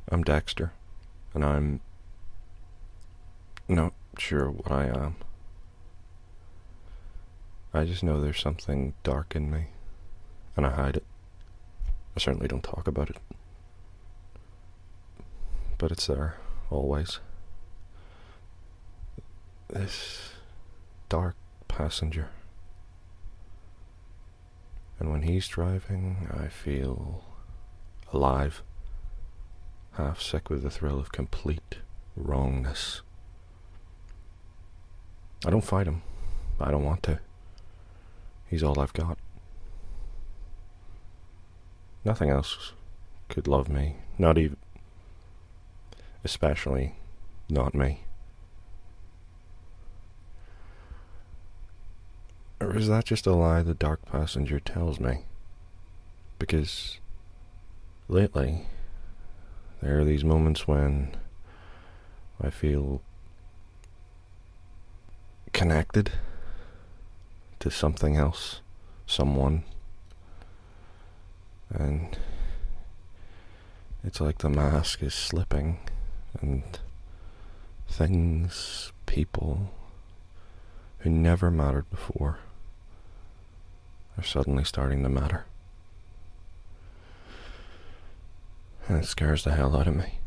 I'm Dexter, and I'm not sure what I am. I just know there's something dark in me, and I hide it. I certainly don't talk about it. But it's there, always. This dark passenger. And when he's driving, I feel alive, half sick with the thrill of complete wrongness. I don't fight him. I don't want to. He's all I've got. Nothing else could love me, not even, especially not me. Or is that just a lie the dark passenger tells me? Because lately, there are these moments when I feel connected to something else, someone, and it's like the mask is slipping and things, people who never mattered before are suddenly starting to matter. And it scares the hell out of me.